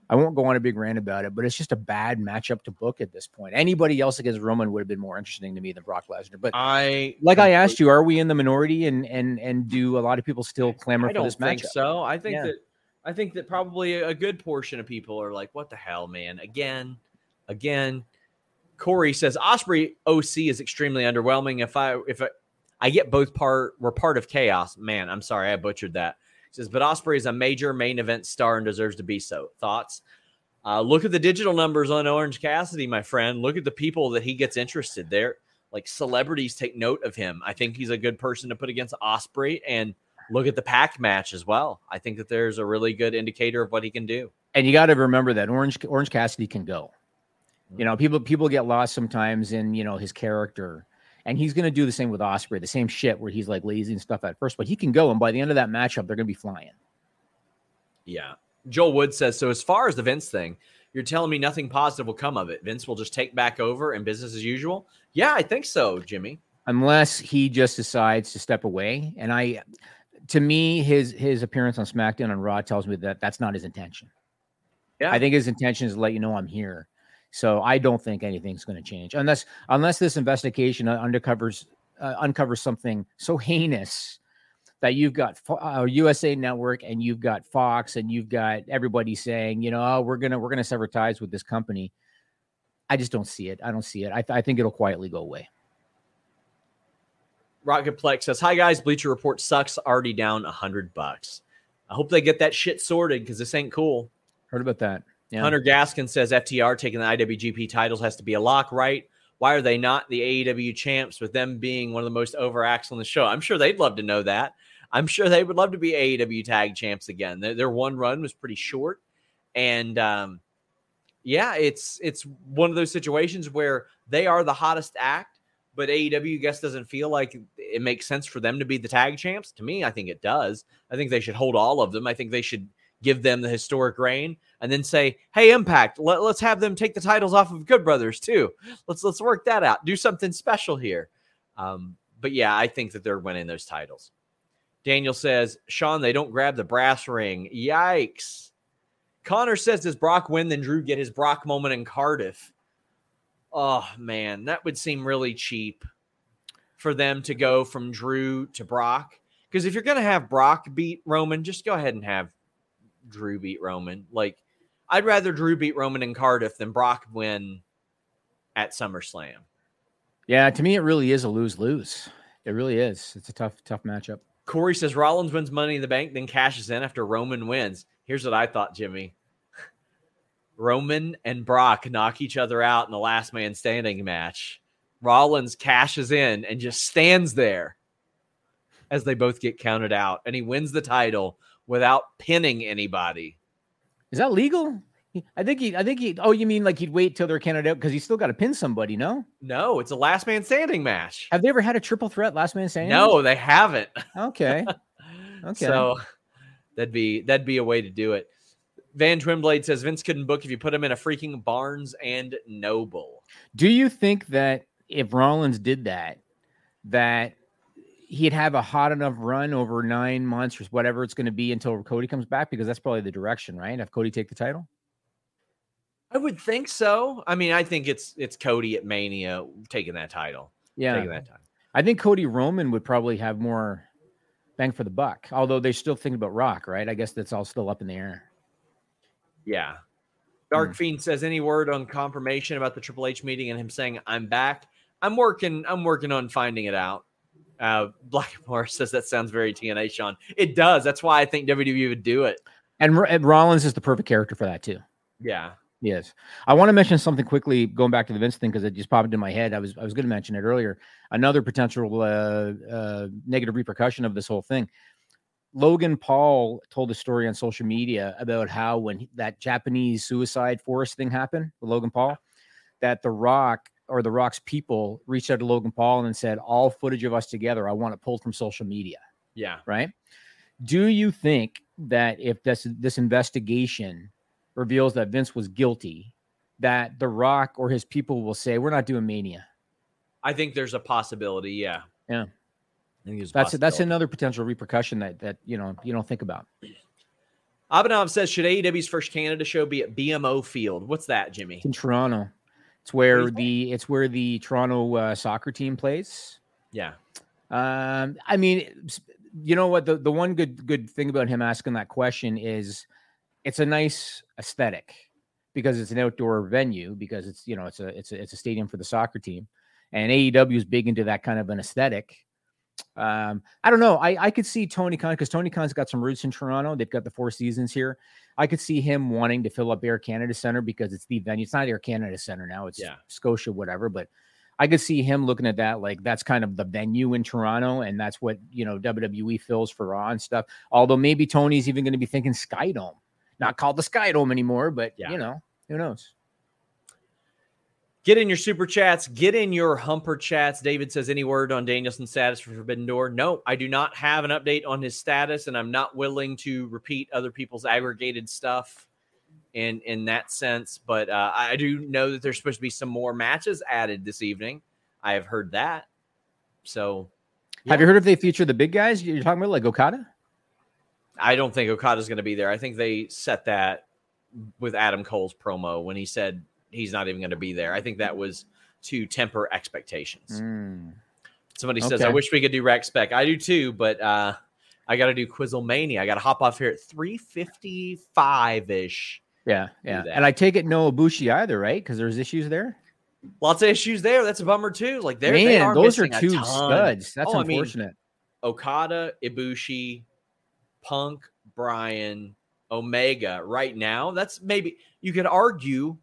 I won't go on a big rant about it, but it's just a bad matchup to book at this point. Anybody else against Roman would have been more interesting to me than Brock Lesnar. But I like I asked you, are we in the minority, and and and do a lot of people still clamor I for this don't think matchup? so. I think Yeah. that I think that probably a good portion of people are like, "What the hell, man? Again, again." Corey says Osprey O C is extremely underwhelming. If I if I, I get both part, we're part of chaos. Man, I'm sorry, I butchered that. He says, but Osprey is a major main event star and deserves to be so. Thoughts? Uh, look at the digital numbers on Orange Cassidy, my friend. Look at the people that he gets interested there. Like celebrities take note of him. I think he's a good person to put against Osprey, and look at the Pac match as well. I think that there's a really good indicator of what he can do. And you got to remember that Orange Orange Cassidy can go. You know, people people get lost sometimes in, you know, his character, and he's going to do the same with Osprey, the same shit where he's like lazy and stuff at first, but he can go, and by the end of that matchup, they're going to be flying. Yeah. Joel Wood says, so as far as the Vince thing, you're telling me nothing positive will come of it. Vince will just take back over and business as usual. Yeah, I think so, Jimmy. Unless he just decides to step away. And I, to me, his, his appearance on SmackDown and Raw tells me that that's not his intention. Yeah. I think his intention is to let you know I'm here. So I don't think anything's going to change unless, unless this investigation uncovers, uh, uncovers something so heinous that you've got uh, U S A Network and you've got Fox and you've got everybody saying, you know, oh, we're going to, we're going to sever ties with this company. I just don't see it. I don't see it. I, th- I think it'll quietly go away. Rocketplex says, hi guys, Bleacher Report sucks. Already down a hundred bucks. I hope they get that shit sorted because this ain't cool. Heard about that. Yeah. Hunter Gaskin says F T R taking the I W G P titles has to be a lock, right? Why are they not the A E W champs with them being one of the most over acts on the show? I'm sure they'd love to know that. I'm sure they would love to be A E W tag champs again. Their, their one run was pretty short. And um, yeah, it's it's one of those situations where they are the hottest act, but A E W, I guess, doesn't feel like it makes sense for them to be the tag champs. To me, I think it does. I think they should hold all of them. I think they should give them the historic reign and then say, hey, Impact, let, let's have them take the titles off of Good Brothers too. Let's let's work that out. Do something special here. Um, but yeah, I think that they're winning those titles. Daniel says, Sean, they don't grab the brass ring. Yikes. Connor says, does Brock win? Then Drew get his Brock moment in Cardiff. Oh, man, that would seem really cheap for them to go from Drew to Brock. Because if you're going to have Brock beat Roman, just go ahead and have Drew beat Roman. Like, I'd rather Drew beat Roman in Cardiff than Brock win at SummerSlam. Yeah, to me, it really is a lose-lose. It really is. It's a tough, tough matchup. Corey says Rollins wins Money in the Bank, then cashes in after Roman wins. Here's what I thought, Jimmy. Roman and Brock knock each other out in the last man standing match. Rollins cashes in and just stands there as they both get counted out. And he wins the title without pinning anybody. Is that legal? I think he, I think he, oh, you mean like he'd wait till they're counted out because he's still got to pin somebody, no? No, it's a last man standing match. Have they ever had a triple threat last man standing? No, they haven't. Okay. Okay. So that'd be, that'd be a way to do it. Van Twinblade says Vince couldn't book if you put him in a freaking Barnes and Noble. Do you think that if Rollins did that, that he'd have a hot enough run over nine months or whatever it's going to be until Cody comes back? Because that's probably the direction, right? Have Cody take the title? I would think so. I mean, I think it's it's Cody at Mania taking that title. Yeah. Taking that title. I think Cody Roman would probably have more bang for the buck, although they're still thinking about Rock, right? I guess that's all still up in the air. Yeah. Dark Hmm. Fiend says, any word on confirmation about the Triple H meeting and him saying, I'm back? I'm working, I'm working on finding it out. Uh, Blackmore says that sounds very T N A, Sean. It does. That's why I think W W E would do it. And, and Rollins is the perfect character for that too. Yeah. Yes. I want to mention something quickly, going back to the Vince thing, because it just popped into my head. I was I was going to mention it earlier. Another potential uh, uh, negative repercussion of this whole thing. Logan Paul told a story on social media about how when he, that Japanese suicide forest thing happened with Logan Paul, that The Rock or The Rock's people reached out to Logan Paul and said, all footage of us together, I want it pulled from social media. Yeah. Right. Do you think that if this this investigation reveals that Vince was guilty, that The Rock or his people will say, we're not doing Mania? I think there's a possibility. Yeah. Yeah. I think there's a That's that's possibility. another potential repercussion that that you know you don't think about. Abhinav says, should A E W's first Canada show be at B M O Field? What's that, Jimmy? It's in Toronto. It's where the it's where the Toronto uh, soccer team plays. Yeah. Um, I mean, you know what? The, the one good good thing about him asking that question is it's a nice aesthetic because it's an outdoor venue, because it's, you know, it's a it's a it's a stadium for the soccer team. And A E W is big into that kind of an aesthetic. Um, I don't know. I, I could see Tony Khan, because Tony Khan's got some roots in Toronto. They've got the Four Seasons here. I could see him wanting to fill up Air Canada Center because it's the venue. It's not Air Canada Center now. It's yeah. Scotia, whatever. But I could see him looking at that like that's kind of the venue in Toronto, and that's what, you know, W W E fills for Raw and stuff. Although maybe Tony's even going to be thinking Skydome, not called the Skydome anymore, but yeah. you know, who knows? Get in your super chats. Get in your humper chats. David says, any word on Danielson's status for Forbidden Door? No, I do not have an update on his status, and I'm not willing to repeat other people's aggregated stuff in, in that sense. But uh, I do know that there's supposed to be some more matches added this evening. I have heard that. So, yeah. Have you heard if they feature the big guys you're talking about, like Okada? I don't think Okada's going to be there. I think they set that with Adam Cole's promo when he said he's not even going to be there. I think that was to temper expectations. Mm. Somebody okay. says, I wish we could do Rec Spec. I do too, but uh, I got to do Quizzlemania. I got to hop off here at three fifty-five-ish. Yeah, yeah. And I take it no Ibushi either, right? Because there's issues there. Lots of issues there. That's a bummer too. Like they're, Man, they are those are two studs. That's oh, unfortunate. I mean, Okada, Ibushi, Punk, Bryan, Omega right now. That's maybe, you could argue,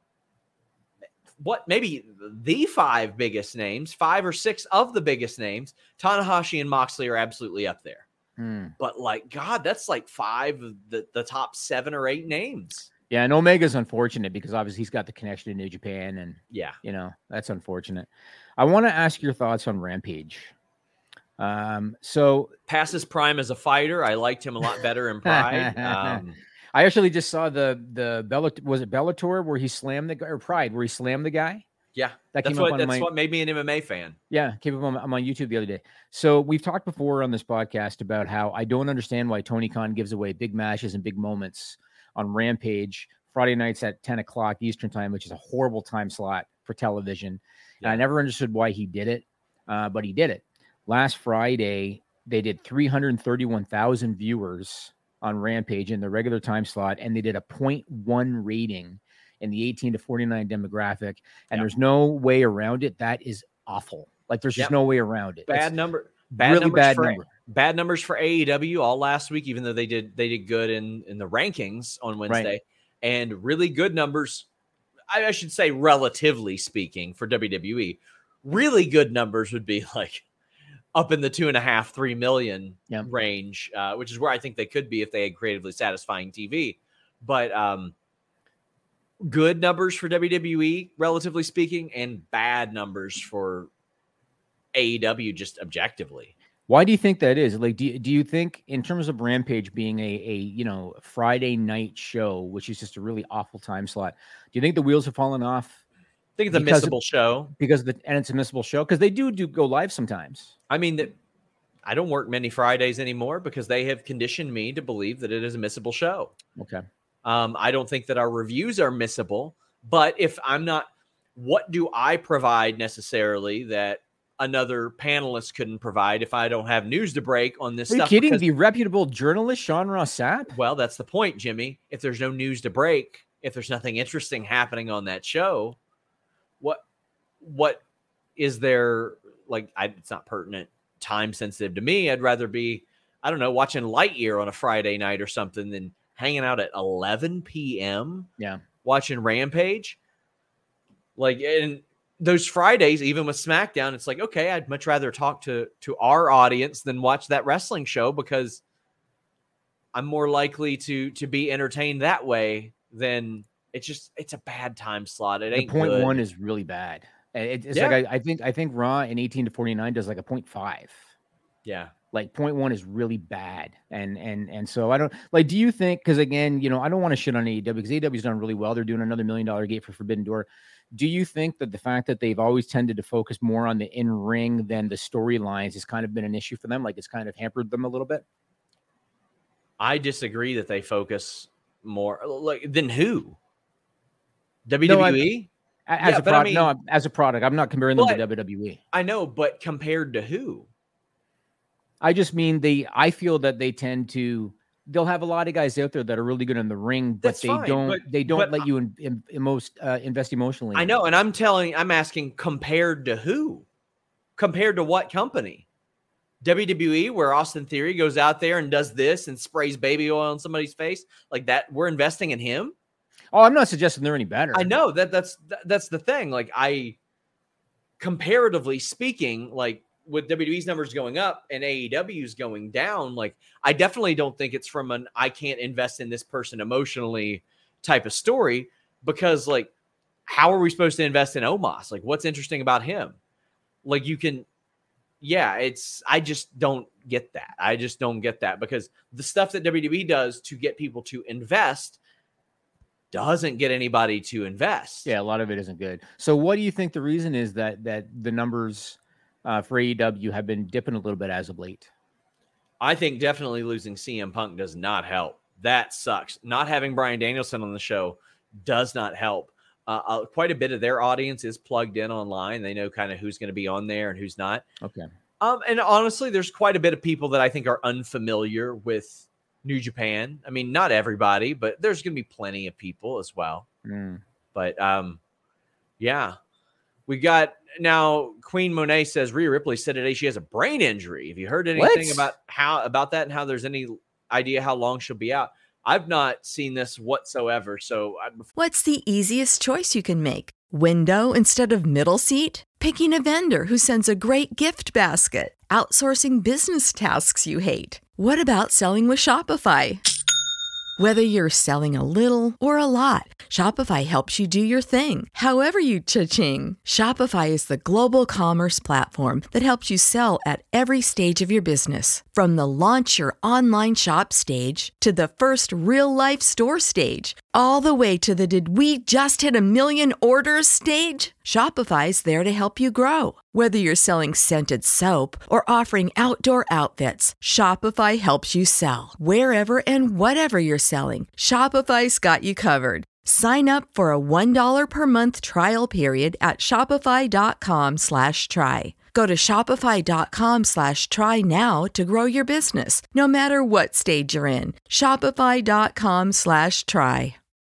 what maybe the five biggest names, five or six of the biggest names. Tanahashi and Moxley are absolutely up there. Hmm. But like, God, that's like five of the, the top seven or eight names. Yeah, and Omega's unfortunate because obviously he's got the connection to New Japan, and yeah, you know, that's unfortunate. I want to ask your thoughts on Rampage. Um, so past his prime as a fighter, I liked him a lot better in Pride. Um, I actually just saw the the Bellator, was it Bellator where he slammed the guy, or Pride where he slammed the guy? Yeah, that that's came what up on that's my, what made me an M M A fan. Yeah, came up on, on my YouTube the other day. So we've talked before on this podcast about how I don't understand why Tony Khan gives away big matches and big moments on Rampage Friday nights at ten o'clock Eastern time, which is a horrible time slot for television. Yeah. And I never understood why he did it, uh, but he did it. Last Friday, they did three hundred thirty-one thousand viewers on Rampage in the regular time slot, and they did a point one rating in the eighteen to forty-nine demographic, and yep. there's no way around it. That is awful. Like there's just yep. no way around it. Bad it's number. Bad really numbers bad for, number. Bad numbers for A E W all last week, even though they did they did good in, in the rankings on Wednesday, right. and really good numbers. I, I should say, relatively speaking, for W W E, really good numbers would be like up in the two and a half, three million yep. range, uh, which is where I think they could be if they had creatively satisfying T V. But um, good numbers for W W E, relatively speaking, and bad numbers for A E W, just objectively. Why do you think that is? Like, do you, do you think in terms of Rampage being a, a, you know, Friday night show, which is just a really awful time slot, do you think the wheels have fallen off? I think it's a missable of, show because the, and it's a missable show because they do do go live sometimes. I mean, that I don't work many Fridays anymore because they have conditioned me to believe that it is a missable show. Okay. Um, I don't think that our reviews are missable, but if I'm not, what do I provide necessarily that another panelist couldn't provide if I don't have news to break on this Are stuff? Are you kidding? Because, the reputable journalist, Sean Ross Sapp? Well, that's the point, Jimmy. If there's no news to break, if there's nothing interesting happening on that show, what, what is there? Like, I, it's not pertinent, time sensitive to me. I'd rather be, I don't know, watching Lightyear on a Friday night or something than hanging out at eleven p.m. Yeah. watching Rampage. Like, and those Fridays, even with SmackDown, it's like, okay, I'd much rather talk to, to our audience than watch that wrestling show because I'm more likely to, to be entertained that way than it's just, it's a bad time slot. It the ain't point good. one is really bad. It, it's yeah. like, I, I think, I think Raw in eighteen to forty-nine does like a point five. Yeah. Like point one is really bad. And, and, and so I don't like, do you think, cause again, you know, I don't want to shit on A E W because A E W's done really well. They're doing another million dollar gate for Forbidden Door. Do you think that the fact that they've always tended to focus more on the in ring than the storylines has kind of been an issue for them? Like it's kind of hampered them a little bit. I disagree that they focus more like than who? W W E? No, as yeah, a product, I mean, no, as a product, I'm not comparing them to W W E. I know, but compared to who? I just mean they. I feel that they tend to. They'll have a lot of guys out there that are really good in the ring, but That's they fine, don't. but, they don't but, let you in, in, in most uh, invest emotionally. I know, and I'm telling. I'm asking compared to who? Compared to what company? W W E, where Austin Theory goes out there and does this and sprays baby oil on somebody's face like that. We're investing in him. Oh, I'm not suggesting they're any better. I know that that's that's the thing. Like I, comparatively speaking, like with W W E's numbers going up and A E W's going down, like I definitely don't think it's from an I can't invest in this person emotionally type of story, because like how are we supposed to invest in Omos? Like what's interesting about him? Like you can. Yeah, it's I just don't get that. I just don't get that because the stuff that W W E does to get people to invest doesn't get anybody to invest. Yeah, a lot of it isn't good. So what do you think the reason is that that the numbers uh, for A E W have been dipping a little bit as of late? I think definitely losing C M Punk does not help. That sucks. Not having Bryan Danielson on the show does not help. Uh, uh, quite a bit of their audience is plugged in online. They know kind of who's going to be on there and who's not. Okay. Um, and honestly, there's quite a bit of people that I think are unfamiliar with New Japan. I mean, not everybody, but there's going to be plenty of people as well. Mm. But um, yeah, we got now. Queen Monet says Rhea Ripley said today she has a brain injury. Have you heard anything What? about how about that and how there's any idea how long she'll be out? I've not seen this whatsoever. So I, what's the easiest choice you can make? Window instead of middle seat? Picking a vendor who sends a great gift basket? Outsourcing business tasks you hate? What about selling with Shopify? Whether you're selling a little or a lot, Shopify helps you do your thing, however you cha-ching. Shopify is the global commerce platform that helps you sell at every stage of your business. From the launch your online shop stage to the first real-life store stage, all the way to the did we just hit a million orders stage. Shopify's there to help you grow. Whether you're selling scented soap or offering outdoor outfits, Shopify helps you sell. Wherever and whatever you're selling, Shopify's got you covered. Sign up for a one dollar per month trial period at shopify.com slash try. Go to shopify.com slash try now to grow your business, no matter what stage you're in. Shopify.com slash try.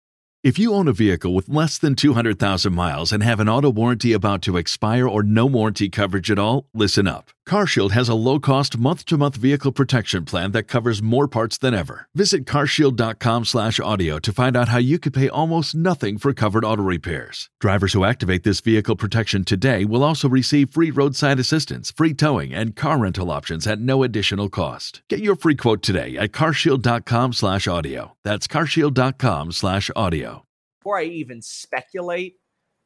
If you own a vehicle with less than two hundred thousand miles and have an auto warranty about to expire or no warranty coverage at all, listen up. CarShield has a low-cost month-to-month vehicle protection plan that covers more parts than ever. Visit carshield.com slash audio to find out how you could pay almost nothing for covered auto repairs. Drivers who activate this vehicle protection today will also receive free roadside assistance, free towing, and car rental options at no additional cost. Get your free quote today at carshield.com slash audio. That's carshield.com slash audio. Before I even speculate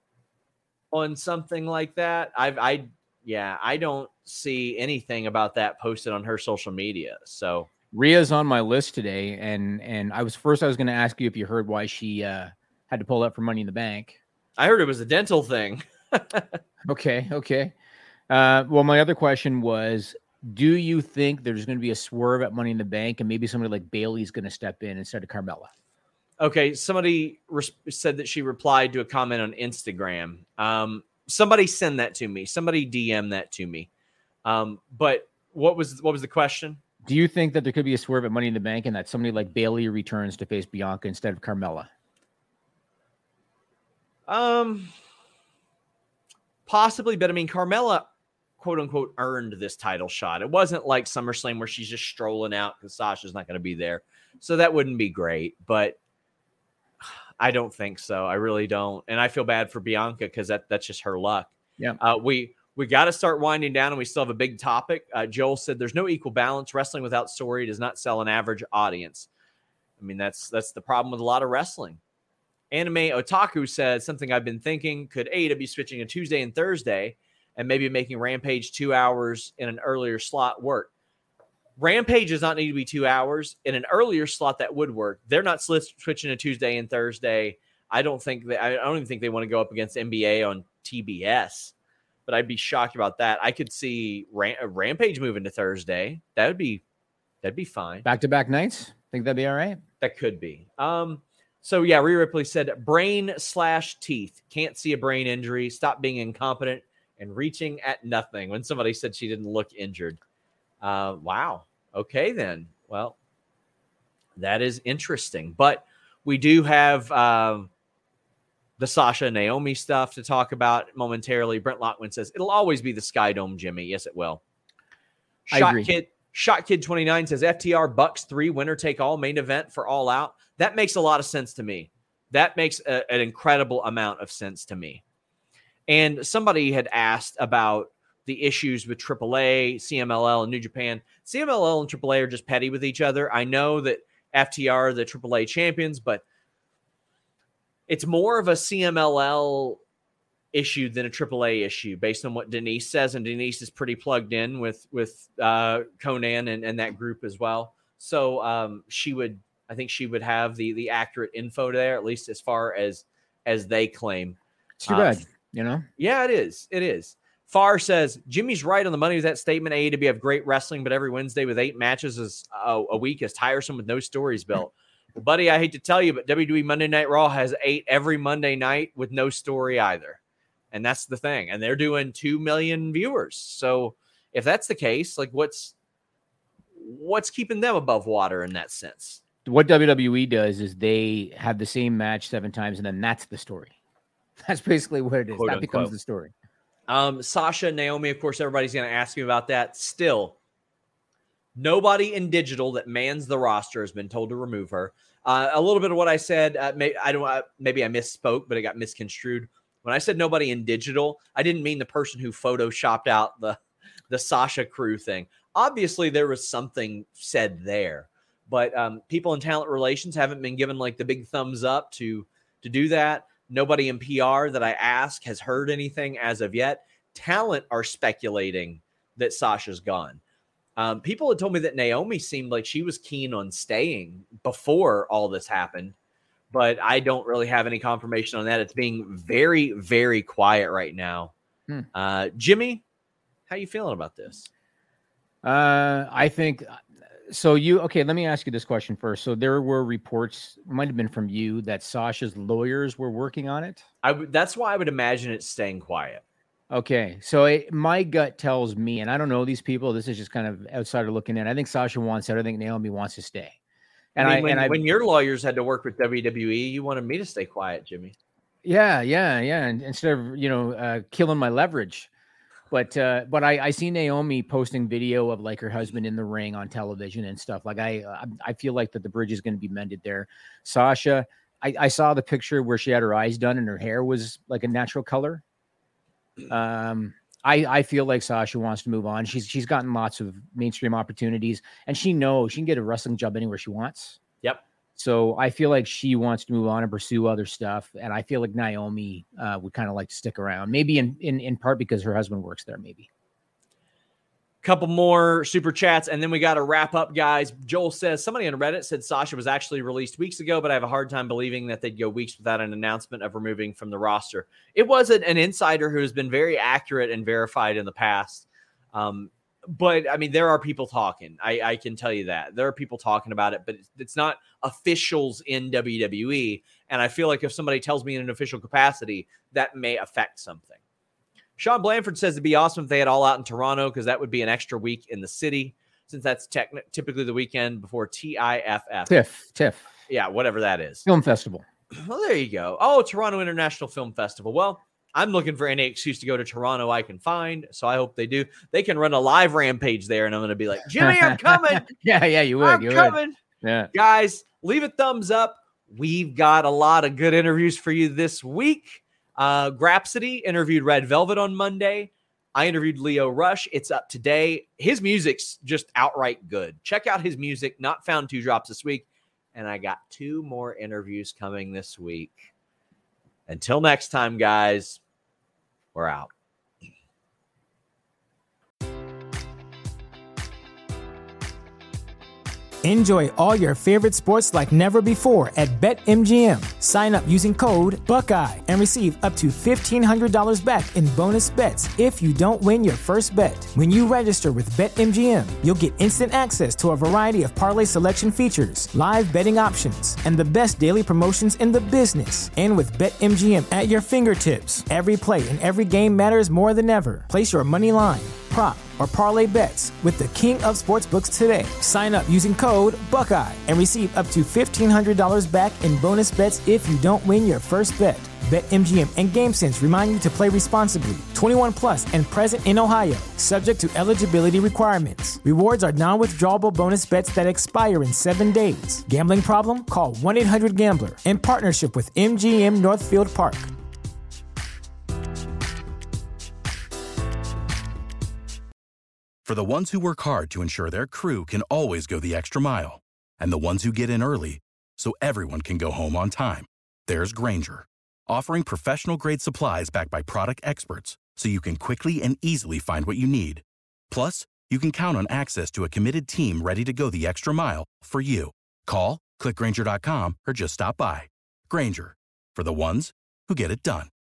on something like that, I've, I, yeah, I don't see anything about that posted on her social media. So Rhea's on my list today, and and I was first I was going to ask you if you heard why she uh, had to pull up for Money in the Bank. I heard it was a dental thing. okay, okay. Uh, well, my other question was, do you think there's going to be a swerve at Money in the Bank, and maybe somebody like Bayley's going to step in instead of Carmella? Okay, somebody res- said that she replied to a comment on Instagram. Um, somebody send that to me. Somebody D M that to me. Um, but what was what was the question? Do you think that there could be a swerve at Money in the Bank and that somebody like Bayley returns to face Bianca instead of Carmella? Um, possibly, but I mean, Carmella, quote unquote, earned this title shot. It wasn't like SummerSlam where she's just strolling out because Sasha's not going to be there. So that wouldn't be great, but I don't think so. I really don't. And I feel bad for Bianca because that, that's just her luck. Yeah. Uh, we we got to start winding down, and we still have a big topic. Uh, Joel said there's no equal balance. Wrestling without story does not sell an average audience. I mean, that's that's the problem with a lot of wrestling. Anime Otaku said something I've been thinking. Could A E W switching to Tuesday and Thursday and maybe making Rampage two hours in an earlier slot work? Rampage does not need to be two hours. In an earlier slot, that would work. They're not switching to Tuesday and Thursday. I don't think that. I don't even think they want to go up against N B A on T B S. But I'd be shocked about that. I could see Ram- Rampage moving to Thursday. That would be that'd be fine. Back to back nights. Think that'd be all right? That could be. Um, so yeah, Rhea Ripley said brain slash teeth. Can't see a brain injury. Stop being incompetent and reaching at nothing. When somebody said she didn't look injured. Uh, wow. Okay, then. Well, that is interesting. But we do have um, the Sasha and Naomi stuff to talk about momentarily. Brent Lockman says it'll always be the Sky Dome, Jimmy. Yes, it will. I Shot agree. Kid, Shot Kid twenty-nine says F T R Bucks three winner take all main event for All Out. That makes a lot of sense to me. That makes a, an incredible amount of sense to me. And somebody had asked about the issues with triple A, C M L L, and New Japan. C M L L and triple A are just petty with each other. I know that F T R are the triple A champions, but it's more of a C M L L issue than a triple A issue based on what Denise says. And Denise is pretty plugged in with, with uh, Conan and, and that group as well. So um, she would, I think she would have the, the accurate info there, at least as far as, as they claim. It's too Uh, bad, you know? Yeah, it is. It is. Farr says, Jimmy's right on the money with that statement. A E W have great wrestling, but every Wednesday with eight matches is uh, a week is tiresome with no stories built. Well, buddy, I hate to tell you, but W W E Monday Night Raw has eight every Monday night with no story either. And that's the thing. And they're doing two million viewers. So if that's the case, like what's what's keeping them above water in that sense? What W W E does is they have the same match seven times, and then that's the story. That's basically what it is. Quote, that becomes unquote. the story. Um, Sasha, Naomi, of course, everybody's going to ask me about that. Still, nobody in digital that mans the roster has been told to remove her. Uh, a little bit of what I said, uh, may, I don't, uh, maybe I misspoke, but it got misconstrued. When I said nobody in digital, I didn't mean the person who photoshopped out the, the Sasha crew thing. Obviously, there was something said there, but um, people in talent relations haven't been given like the big thumbs up to, to do that. Nobody in P R that I ask has heard anything as of yet. Talent are speculating that Sasha's gone. Um, people had told me that Naomi seemed like she was keen on staying before all this happened, but I don't really have any confirmation on that. It's being very, very quiet right now. Hmm. Uh, Jimmy, how you feeling about this? Uh, I think so. You okay? Let me ask you this question first. So there were reports, might have been from you, that Sasha's lawyers were working on it. I w- that's why I would imagine it's staying quiet. Okay, so it, my gut tells me, and I don't know these people. This is just kind of outsider looking in. I think Sasha wants out. I think Naomi wants to stay. And I mean, I, when, and I, when your lawyers had to work with W W E, you wanted me to stay quiet, Jimmy. yeah, yeah, yeah. And instead of you know uh, killing my leverage. But uh, but I, I see Naomi posting video of like her husband in the ring on television and stuff. Like I I feel like that the bridge is going to be mended there. Sasha, I, I saw the picture where she had her eyes done and her hair was like a natural color. Um, I I feel like Sasha wants to move on. She's she's gotten lots of mainstream opportunities, and she knows she can get a wrestling job anywhere she wants. Yep. So I feel like she wants to move on and pursue other stuff. And I feel like Naomi uh, would kind of like to stick around, maybe in, in, in part because her husband works there, maybe. Couple more super chats, and then we got to wrap up, guys. Joel says, somebody on Reddit said Sasha was actually released weeks ago, but I have a hard time believing that they'd go weeks without an announcement of removing from the roster. It was an, an insider who has been very accurate and verified in the past. Um, But, I mean, there are people talking. I, I can tell you that. There are people talking about it, but it's, it's not officials in W W E. And I feel like if somebody tells me in an official capacity, that may affect something. Sean Blanford says it'd be awesome if they had All Out in Toronto because that would be an extra week in the city since that's techn- typically the weekend before T I F F. TIFF, TIFF. Yeah, whatever that is. Film Festival. Well, there you go. Oh, Toronto International Film Festival. Well, I'm looking for any excuse to go to Toronto I can find, so I hope they do. They can run a live rampage there, and I'm going to be like, Jimmy, I'm coming. yeah, yeah, you would. I'm you coming. Would. Yeah. Guys, leave a thumbs up. We've got a lot of good interviews for you this week. Uh, Grapsody interviewed Red Velvet on Monday. I interviewed Leo Rush. It's up today. His music's just outright good. Check out his music. Not Found Two Drops this week. And I got two more interviews coming this week. Until next time, guys, we're out. Enjoy all your favorite sports like never before at BetMGM. Sign up using code Buckeye and receive up to fifteen hundred dollars back in bonus bets if you don't win your first bet. When you register with BetMGM, you'll get instant access to a variety of parlay selection features, live betting options, and the best daily promotions in the business. And with BetMGM at your fingertips, every play and every game matters more than ever. Place your money line, prop, or parlay bets with the king of sportsbooks today. Sign up using code Buckeye and receive up to fifteen hundred dollars back in bonus bets if you don't win your first bet. BetMGM and GameSense remind you to play responsibly. twenty-one plus and present in Ohio, subject to eligibility requirements. Rewards are non-withdrawable bonus bets that expire in seven days. Gambling problem? Call one eight hundred gambler in partnership with M G M Northfield Park. For the ones who work hard to ensure their crew can always go the extra mile, and the ones who get in early so everyone can go home on time, there's Grainger, offering professional-grade supplies backed by product experts so you can quickly and easily find what you need. Plus, you can count on access to a committed team ready to go the extra mile for you. Call, click Grainger dot com, or just stop by. Grainger, for the ones who get it done.